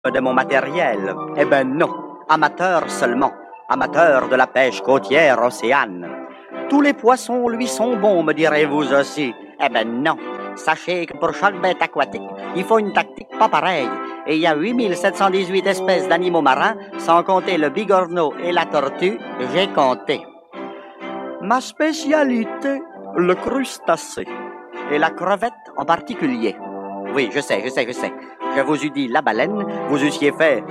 de mon matériel. Eh ben non, amateur seulement, amateur de la pêche côtière océane. Tous les poissons lui sont bons, me direz-vous aussi. Eh ben non, sachez que pour chaque bête aquatique, il faut une tactique pas pareille. Et il y a 8718 espèces d'animaux marins, sans compter le bigorneau et la tortue, j'ai compté. Ma spécialité, le crustacé, et la crevette en particulier. Oui, je sais. Je vous eus dit la baleine, vous eussiez fait